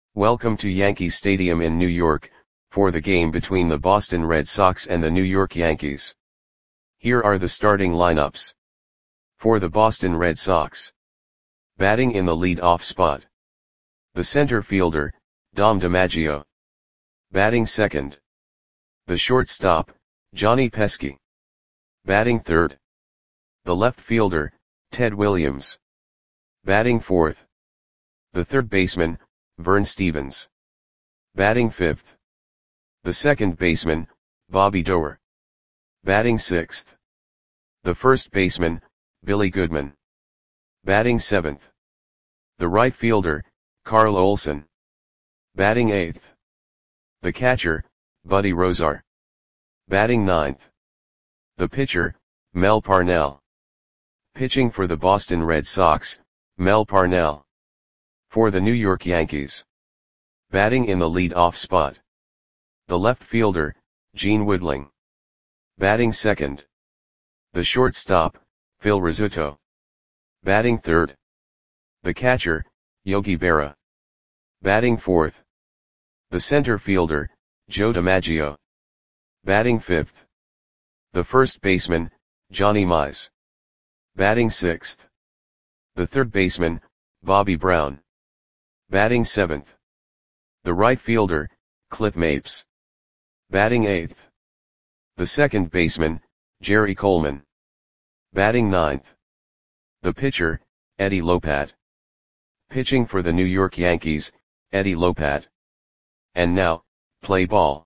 Welcome to Yankee Stadium in New York, for the game between the Boston Red Sox and the New York Yankees. Here are the starting lineups. For the Boston Red Sox. Batting in the lead-off spot. The center fielder, Dom DiMaggio. Batting second. The shortstop, Johnny Pesky. Batting third. The left fielder, Ted Williams. Batting fourth. The third baseman, Vern Stephens. Batting fifth. The second baseman, Bobby Doerr. Batting sixth. The first baseman, Billy Goodman. Batting seventh. The right fielder, Carl Olson. Batting eighth. The catcher, Buddy Rozar. Batting ninth. The pitcher, Mel Parnell. Pitching for the Boston Red Sox, Mel Parnell. For the New York Yankees. Batting in the lead-off spot. The left fielder, Gene Woodling. Batting second. The shortstop, Phil Rizzuto. Batting third. The catcher, Yogi Berra. Batting fourth. The center fielder, Joe DiMaggio. Batting fifth. The first baseman, Johnny Mize. Batting sixth. The third baseman, Bobby Brown. Batting seventh. The right fielder, Cliff Mapes. Batting eighth. The second baseman, Jerry Coleman. Batting ninth. The pitcher, Eddie Lopat. Pitching for the New York Yankees, Eddie Lopat. And now, play ball.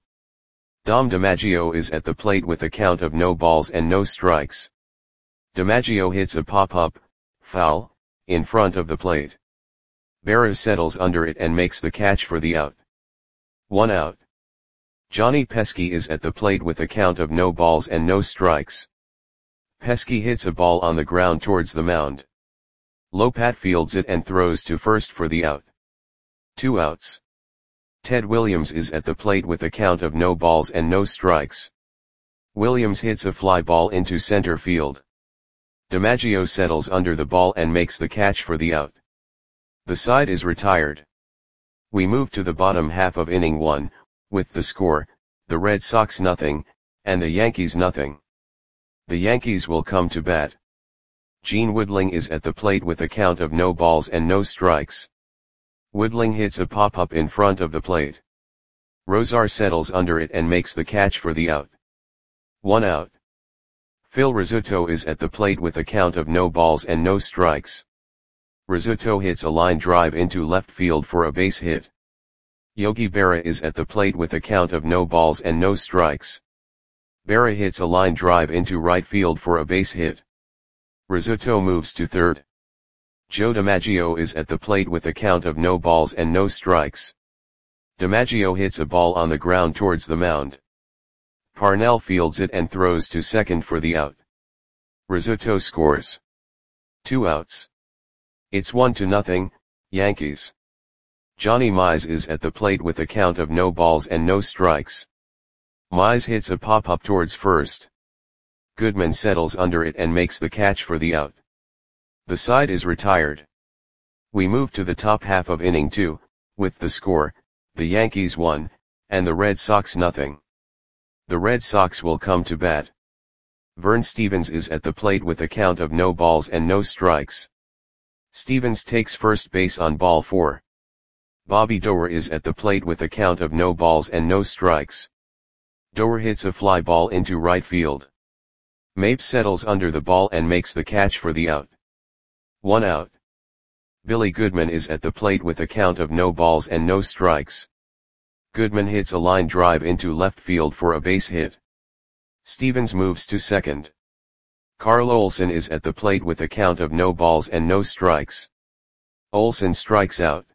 Dom DiMaggio is at the plate with a count of no balls and no strikes. DiMaggio hits a pop-up, foul, in front of the plate. Berra settles under it and makes the catch for the out. 1 out. Johnny Pesky is at the plate with a count of no balls and no strikes. Pesky hits a ball on the ground towards the mound. Lopat fields it and throws to first for the out. 2 outs. Ted Williams is at the plate with a count of no balls and no strikes. Williams hits a fly ball into center field. DiMaggio settles under the ball and makes the catch for the out. The side is retired. We move to the bottom half of inning 1, with the score, the Red Sox nothing, and the Yankees nothing. The Yankees will come to bat. Gene Woodling is at the plate with a count of no balls and no strikes. Woodling hits a pop-up in front of the plate. Rozar settles under it and makes the catch for the out. 1 out. Phil Rizzuto is at the plate with a count of no balls and no strikes. Rizzuto hits a line drive into left field for a base hit. Yogi Berra is at the plate with a count of no balls and no strikes. Berra hits a line drive into right field for a base hit. Rizzuto moves to third. Joe DiMaggio is at the plate with a count of no balls and no strikes. DiMaggio hits a ball on the ground towards the mound. Parnell fields it and throws to second for the out. Rizzuto scores. 2 outs. It's 1-0, Yankees. Johnny Mize is at the plate with a count of no balls and no strikes. Mize hits a pop-up towards first. Goodman settles under it and makes the catch for the out. The side is retired. We move to the top half of inning 2, with the score, the Yankees 1, and the Red Sox nothing. The Red Sox will come to bat. Vern Stephens is at the plate with a count of no balls and no strikes. Stephens takes first base on ball 4. Bobby Doerr is at the plate with a count of no balls and no strikes. Doerr hits a fly ball into right field. Mapes settles under the ball and makes the catch for the out. 1 out. Billy Goodman is at the plate with a count of no balls and no strikes. Goodman hits a line drive into left field for a base hit. Stephens moves to second. Carl Olson is at the plate with a count of no balls and no strikes. Olson strikes out.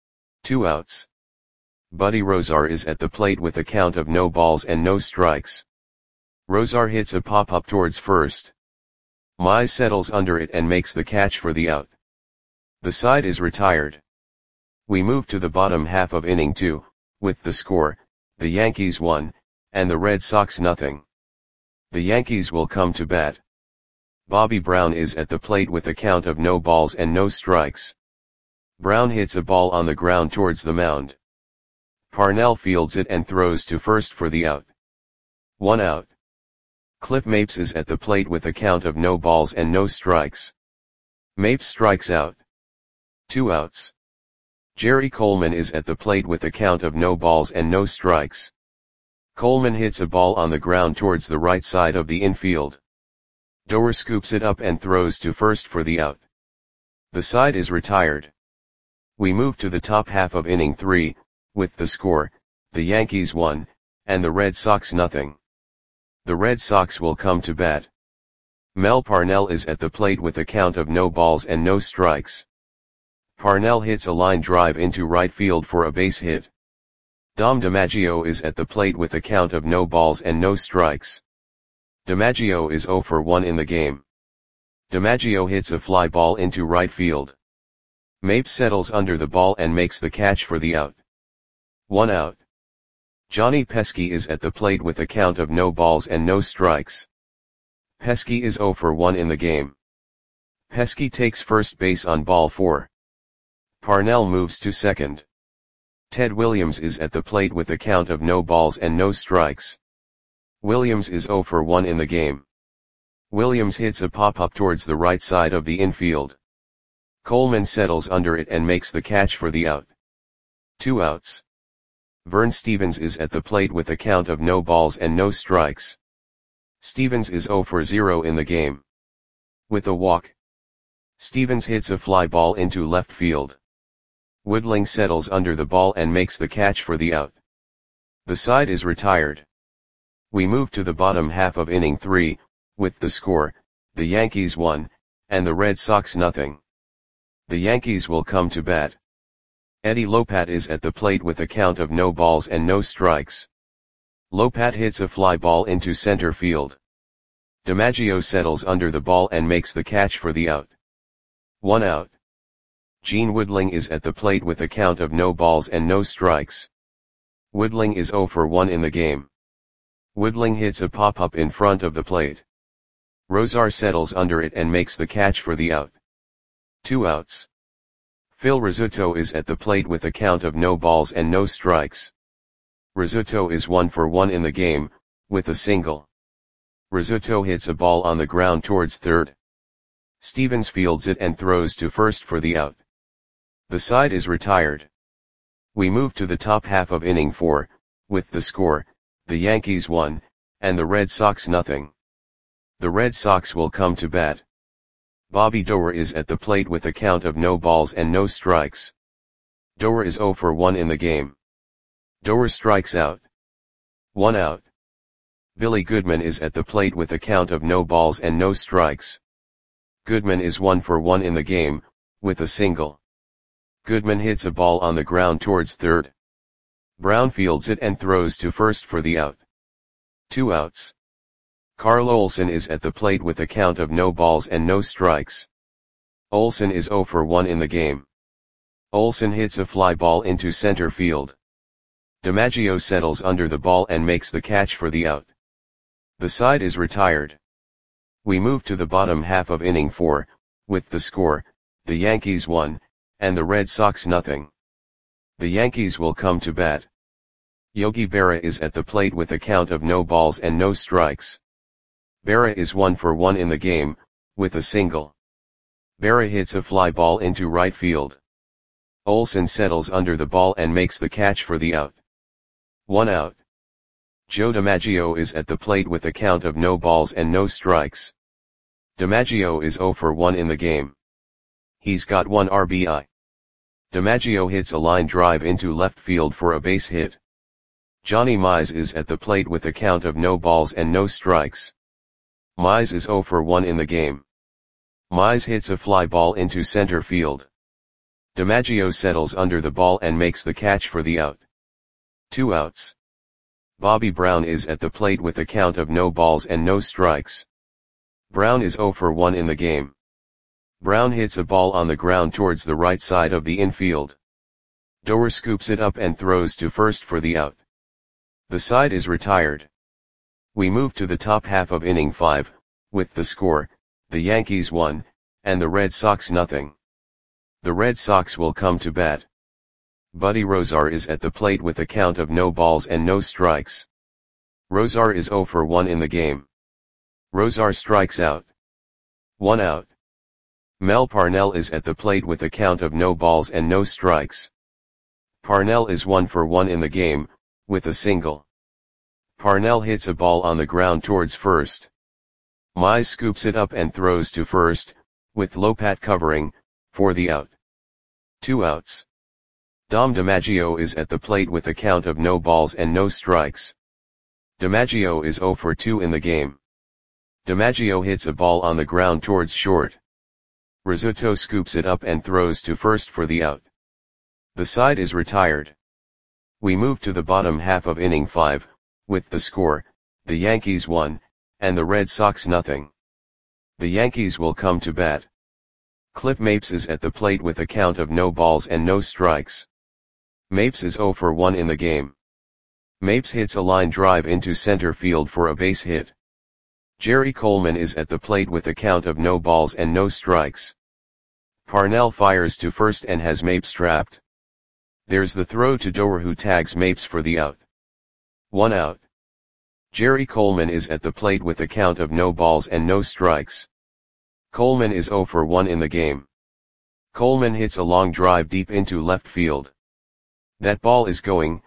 2 outs. Buddy Rozar is at the plate with a count of no balls and no strikes. Rozar hits a pop-up towards first. Mize settles under it and makes the catch for the out. The side is retired. We move to the bottom half of inning 2, with the score, the Yankees 1, and the Red Sox nothing. The Yankees will come to bat. Bobby Brown is at the plate with a count of no balls and no strikes. Brown hits a ball on the ground towards the mound. Parnell fields it and throws to first for the out. 1 out. Cliff Mapes is at the plate with a count of no balls and no strikes. Mapes strikes out. 2 outs. Jerry Coleman is at the plate with a count of no balls and no strikes. Coleman hits a ball on the ground towards the right side of the infield. Doer scoops it up and throws to first for the out. The side is retired. We move to the top half of inning 3, with the score, the Yankees 1, and the Red Sox nothing. The Red Sox will come to bat. Mel Parnell is at the plate with a count of no balls and no strikes. Parnell hits a line drive into right field for a base hit. Dom DiMaggio is at the plate with a count of no balls and no strikes. DiMaggio is 0 for 1 in the game. DiMaggio hits a fly ball into right field. Mapes settles under the ball and makes the catch for the out. 1 out. Johnny Pesky is at the plate with a count of no balls and no strikes. Pesky is 0 for 1 in the game. Pesky takes first base on ball 4. Parnell moves to second. Ted Williams is at the plate with a count of no balls and no strikes. Williams is 0 for 1 in the game. Williams hits a pop-up towards the right side of the infield. Coleman settles under it and makes the catch for the out. 2 outs. Vern Stevens is at the plate with a count of no balls and no strikes. Stevens is 0 for 0 in the game. With a walk, Stevens hits a fly ball into left field. Woodling settles under the ball and makes the catch for the out. The side is retired. We move to the bottom half of inning 3, with the score, the Yankees 1, and the Red Sox nothing. The Yankees will come to bat. Eddie Lopat is at the plate with a count of no balls and no strikes. Lopat hits a fly ball into center field. DiMaggio settles under the ball and makes the catch for the out. 1 out. Gene Woodling is at the plate with a count of no balls and no strikes. Woodling is 0 for 1 in the game. Woodling hits a pop-up in front of the plate. Rosar settles under it and makes the catch for the out. 2 outs. Phil Rizzuto is at the plate with a count of no balls and no strikes. Rizzuto is 1 for 1 in the game, with a single. Rizzuto hits a ball on the ground towards third. Stevens fields it and throws to first for the out. The side is retired. We move to the top half of inning 4, with the score, the Yankees 1, and the Red Sox nothing. The Red Sox will come to bat. Bobby Doer is at the plate with a count of no balls and no strikes. Doer is 0 for 1 in the game. Doer strikes out. 1 out. Billy Goodman is at the plate with a count of no balls and no strikes. Goodman is 1 for 1 in the game, with a single. Goodman hits a ball on the ground towards third. Brown fields it and throws to first for the out. 2 outs. Carl Olson is at the plate with a count of no balls and no strikes. Olson is 0 for 1 in the game. Olson hits a fly ball into center field. DiMaggio settles under the ball and makes the catch for the out. The side is retired. We move to the bottom half of inning 4, with the score, the Yankees 1, and the Red Sox nothing. The Yankees will come to bat. Yogi Berra is at the plate with a count of no balls and no strikes. Berra is 1 for 1 in the game, with a single. Berra hits a fly ball into right field. Olson settles under the ball and makes the catch for the out. 1 out. Joe DiMaggio is at the plate with a count of no balls and no strikes. DiMaggio is 0 for 1 in the game. He's got 1 RBI. DiMaggio hits a line drive into left field for a base hit. Johnny Mize is at the plate with a count of no balls and no strikes. Mize is 0 for 1 in the game. Mize hits a fly ball into center field. DiMaggio settles under the ball and makes the catch for the out. 2 outs. Bobby Brown is at the plate with a count of no balls and no strikes. Brown is 0 for 1 in the game. Brown hits a ball on the ground towards the right side of the infield. Doer scoops it up and throws to first for the out. The side is retired. We move to the top half of inning 5, with the score, the Yankees 1, and the Red Sox nothing. The Red Sox will come to bat. Buddy Rozar is at the plate with a count of no balls and no strikes. Rozar is 0 for 1 in the game. Rozar strikes out. 1 out. Mel Parnell is at the plate with a count of no balls and no strikes. Parnell is 1 for 1 in the game, with a single. Parnell hits a ball on the ground towards first. Mize scoops it up and throws to first, with Lopat covering, for the out. 2 outs. Dom DiMaggio is at the plate with a count of no balls and no strikes. DiMaggio is 0 for 2 in the game. DiMaggio hits a ball on the ground towards short. Rizzuto scoops it up and throws to first for the out. The side is retired. We move to the bottom half of inning 5, with the score, the Yankees 1, and the Red Sox nothing. The Yankees will come to bat. Cliff Mapes is at the plate with a count of no balls and no strikes. Mapes is 0 for 1 in the game. Mapes hits a line drive into center field for a base hit. Jerry Coleman is at the plate with a count of no balls and no strikes. Parnell fires to first and has Mapes trapped. There's the throw to Doer, who tags Mapes for the out. 1 out. Jerry Coleman is at the plate with a count of no balls and no strikes. Coleman is 0 for 1 in the game. Coleman hits a long drive deep into left field. That ball is gone.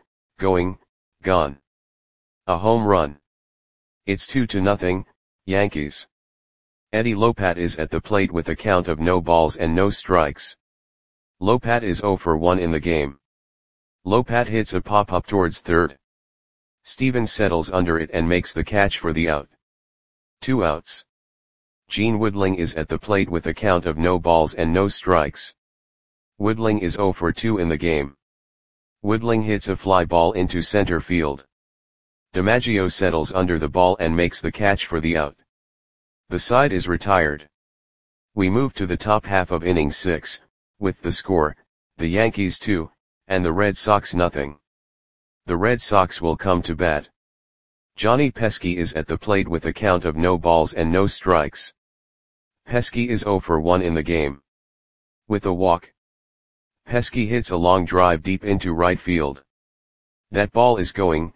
A home run. It's 2-0, Yankees. Eddie Lopat is at the plate with a count of no balls and no strikes. Lopat is 0 for 1 in the game. Lopat hits a pop-up towards third. Stevens settles under it and makes the catch for the out. 2 outs. Gene Woodling is at the plate with a count of no balls and no strikes. Woodling is 0 for 2 in the game. Woodling hits a fly ball into center field. DiMaggio settles under the ball and makes the catch for the out. The side is retired. We move to the top half of inning 6, with the score, the Yankees 2, and the Red Sox nothing. The Red Sox will come to bat. Johnny Pesky is at the plate with a count of no balls and no strikes. Pesky is 0 for 1 in the game. With a walk. Pesky hits a long drive deep into right field. That ball is gone.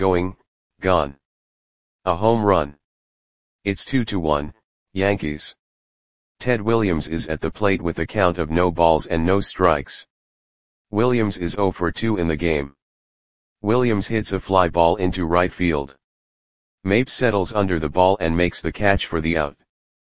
A home run. It's 2-1, Yankees. Ted Williams is at the plate with a count of no balls and no strikes. Williams is 0 for 2 in the game. Williams hits a fly ball into right field. Mapes settles under the ball and makes the catch for the out.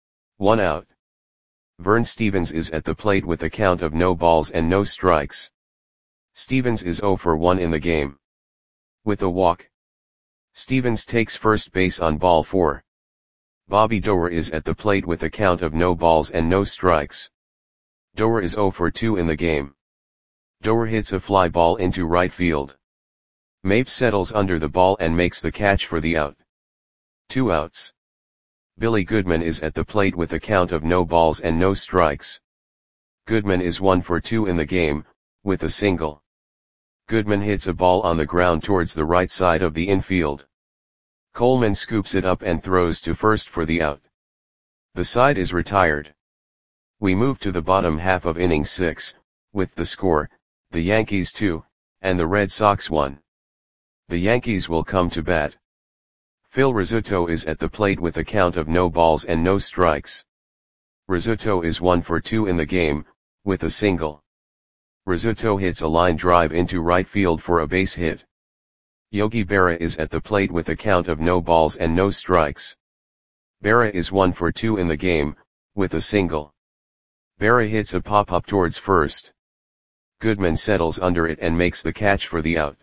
1 out. Vern Stevens is at the plate with a count of no balls and no strikes. Stevens is 0 for 1 in the game. With a walk. Stevens takes first base on ball 4. Bobby Doer is at the plate with a count of no balls and no strikes. Doer is 0 for 2 in the game. Doer hits a fly ball into right field. Mapes settles under the ball and makes the catch for the out. 2 outs. Billy Goodman is at the plate with a count of no balls and no strikes. Goodman is 1 for 2 in the game, with a single. Goodman hits a ball on the ground towards the right side of the infield. Coleman scoops it up and throws to first for the out. The side is retired. We move to the bottom half of inning 6, with the score, the Yankees 2, and the Red Sox 1. The Yankees will come to bat. Phil Rizzuto is at the plate with a count of no balls and no strikes. Rizzuto is 1 for 2 in the game, with a single. Rizzuto hits a line drive into right field for a base hit. Yogi Berra is at the plate with a count of no balls and no strikes. Berra is 1 for 2 in the game, with a single. Berra hits a pop-up towards first. Goodman settles under it and makes the catch for the out.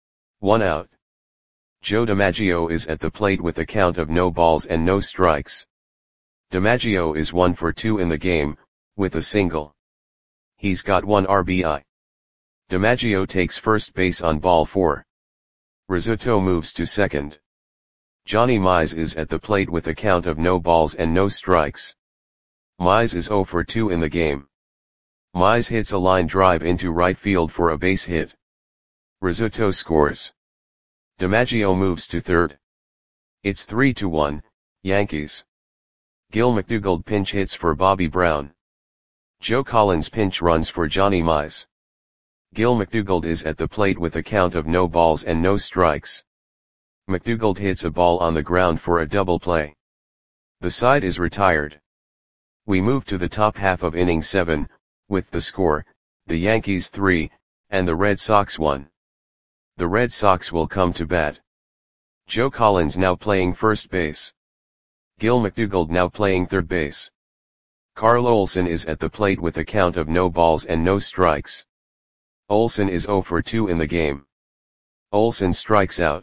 1 out. Joe DiMaggio is at the plate with a count of no balls and no strikes. DiMaggio is 1 for 2 in the game, with a single. He's got 1 RBI. DiMaggio takes first base on ball 4. Rizzuto moves to second. Johnny Mize is at the plate with a count of no balls and no strikes. Mize is 0 for 2 in the game. Mize hits a line drive into right field for a base hit. Rizzuto scores. DiMaggio moves to third. It's 3-1, Yankees. Gil McDougald pinch hits for Bobby Brown. Joe Collins pinch runs for Johnny Mize. Gil McDougald is at the plate with a count of no balls and no strikes. McDougald hits a ball on the ground for a double play. The side is retired. We move to the top half of inning 7, with the score, the Yankees 3, and the Red Sox 1. The Red Sox will come to bat. Joe Collins now playing first base. Gil McDougald now playing third base. Carl Olson is at the plate with a count of no balls and no strikes. Olson is 0 for 2 in the game. Olson strikes out.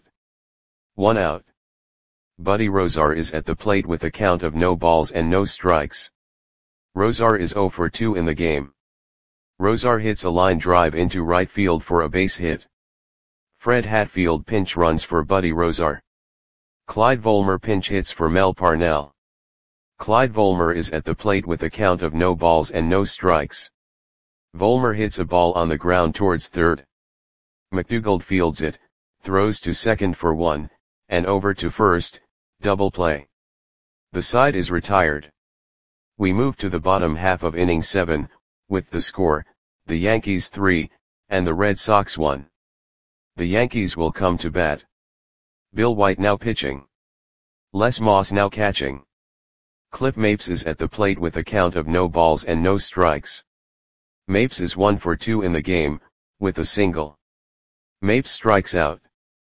1 out. Buddy Rozar is at the plate with a count of no balls and no strikes. Rozar is 0 for 2 in the game. Rozar hits a line drive into right field for a base hit. Fred Hatfield pinch runs for Buddy Rozar. Clyde Volmer pinch hits for Mel Parnell. Clyde Volmer is at the plate with a count of no balls and no strikes. Volmer hits a ball on the ground towards third. McDougald fields it, throws to second for 1, and over to first, double play. The side is retired. We move to the bottom half of inning 7, with the score, the Yankees 3, and the Red Sox 1. The Yankees will come to bat. Bill White now pitching. Les Moss now catching. Cliff Mapes is at the plate with a count of no balls and no strikes. Mapes is 1 for 2 in the game, with a single. Mapes strikes out.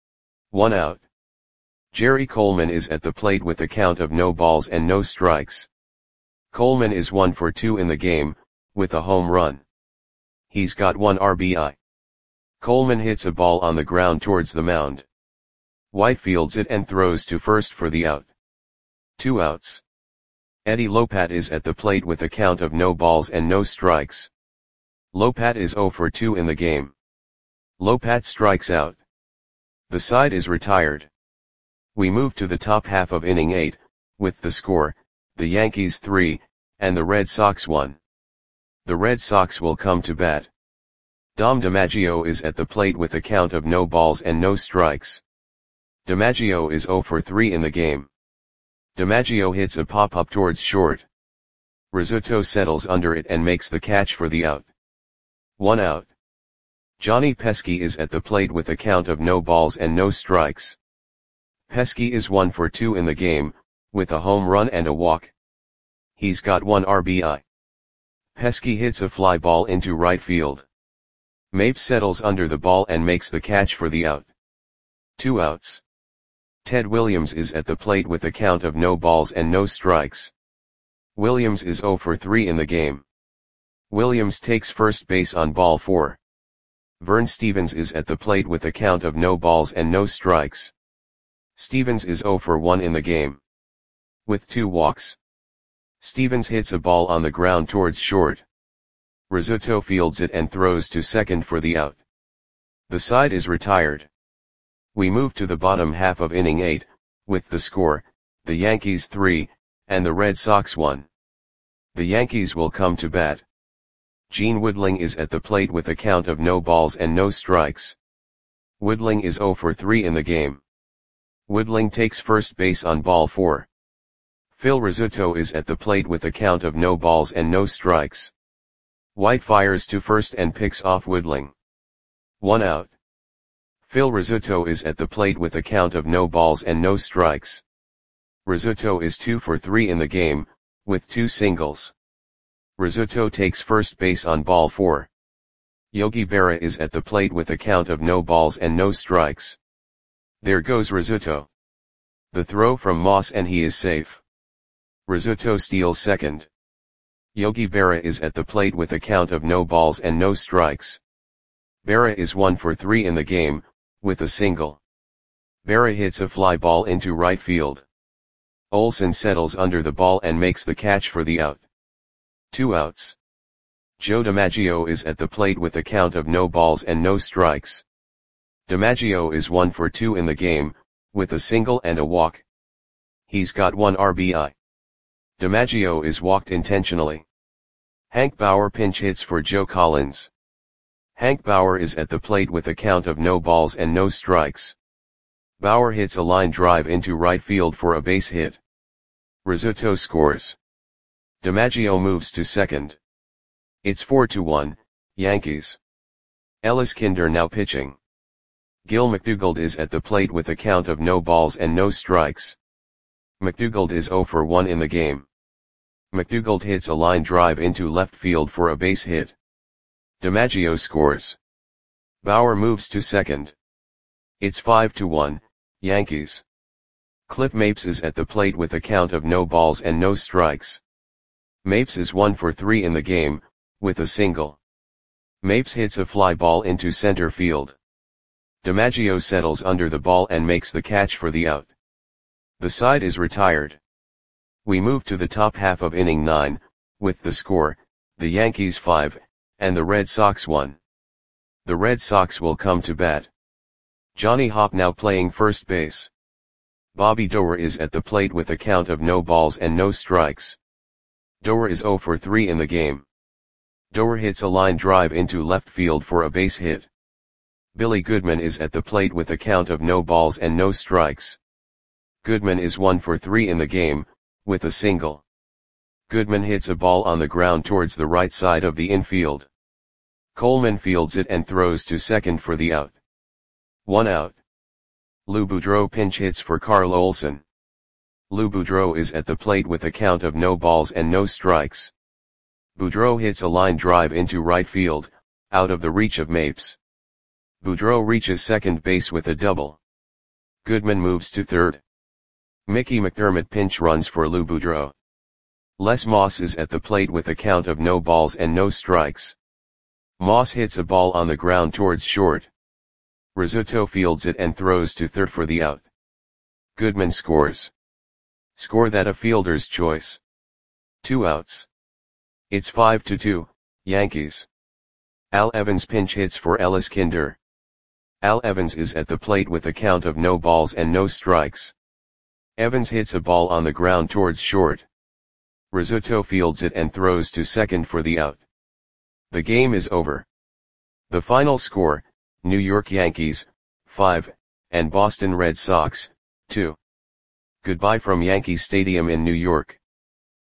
1 out. Jerry Coleman is at the plate with a count of no balls and no strikes. Coleman is 1 for 2 in the game, with a home run. He's got 1 RBI. Coleman hits a ball on the ground towards the mound. White fields it and throws to first for the out. 2 outs. Eddie Lopat is at the plate with a count of no balls and no strikes. Lopat is 0 for 2 in the game. Lopat strikes out. The side is retired. We move to the top half of inning 8, with the score, the Yankees 3, and the Red Sox 1. The Red Sox will come to bat. Dom DiMaggio is at the plate with a count of no balls and no strikes. DiMaggio is 0 for 3 in the game. DiMaggio hits a pop-up towards short. Rizzuto settles under it and makes the catch for the out. 1 out. Johnny Pesky is at the plate with a count of no balls and no strikes. Pesky is 1 for 2 in the game, with a home run and a walk. He's got 1 RBI. Pesky hits a fly ball into right field. Mapes settles under the ball and makes the catch for the out. 2 outs. Ted Williams is at the plate with a count of no balls and no strikes. Williams is 0 for 3 in the game. Williams takes first base on ball 4. Vern Stevens is at the plate with a count of no balls and no strikes. Stevens is 0 for 1 in the game. With 2 walks. Stevens hits a ball on the ground towards short. Rizzuto fields it and throws to second for the out. The side is retired. We move to the bottom half of inning 8, with the score, the Yankees 3, and the Red Sox 1. The Yankees will come to bat. Gene Woodling is at the plate with a count of no balls and no strikes. Woodling is 0 for 3 in the game. Woodling takes first base on ball 4. Phil Rizzuto is at the plate with a count of no balls and no strikes. White fires to first and picks off Woodling. 1 out. Phil Rizzuto is at the plate with a count of no balls and no strikes. Rizzuto is 2 for 3 in the game, with 2 singles. Rizzuto takes first base on ball 4. Yogi Berra is at the plate with a count of no balls and no strikes. There goes Rizzuto. The throw from Moss and he is safe. Rizzuto steals second. Yogi Berra is at the plate with a count of no balls and no strikes. Berra is 1 for 3 in the game, with a single. Berra hits a fly ball into right field. Olson settles under the ball and makes the catch for the out. 2 outs. Joe DiMaggio is at the plate with a count of no balls and no strikes. DiMaggio is 1 for 2 in the game, with a single and a walk. He's got 1 RBI. DiMaggio is walked intentionally. Hank Bauer pinch hits for Joe Collins. Hank Bauer is at the plate with a count of no balls and no strikes. Bauer hits a line drive into right field for a base hit. Rizzuto scores. DiMaggio moves to second. It's 4-1, Yankees. Ellis Kinder now pitching. Gil McDougald is at the plate with a count of no balls and no strikes. McDougald is 0 for 1 in the game. McDougald hits a line drive into left field for a base hit. DiMaggio scores. Bauer moves to second. It's 5-1, Yankees. Cliff Mapes is at the plate with a count of no balls and no strikes. Mapes is 1 for 3 in the game, with a single. Mapes hits a fly ball into center field. DiMaggio settles under the ball and makes the catch for the out. The side is retired. We move to the top half of inning 9, with the score, the Yankees 5, and the Red Sox 1. The Red Sox will come to bat. Johnny Hopp now playing first base. Bobby Doerr is at the plate with a count of no balls and no strikes. Doerr is 0 for 3 in the game. Doerr hits a line drive into left field for a base hit. Billy Goodman is at the plate with a count of no balls and no strikes. Goodman is 1 for 3 in the game, with a single. Goodman hits a ball on the ground towards the right side of the infield. Coleman fields it and throws to second for the out. 1 out. Lou Boudreau pinch hits for Carl Olson. Lou Boudreau is at the plate with a count of no balls and no strikes. Boudreau hits a line drive into right field, out of the reach of Mapes. Boudreau reaches second base with a double. Goodman moves to third. Mickey McDermott pinch runs for Lou Boudreau. Les Moss is at the plate with a count of no balls and no strikes. Moss hits a ball on the ground towards short. Rizzuto fields it and throws to third for the out. Goodman scores. Score that a fielder's choice. 2 outs. It's 5-2, Yankees. Al Evans pinch hits for Ellis Kinder. Al Evans is at the plate with a count of no balls and no strikes. Evans hits a ball on the ground towards short. Rizzuto fields it and throws to second for the out. The game is over. The final score, New York Yankees, 5, and Boston Red Sox, 2. Goodbye from Yankee Stadium in New York.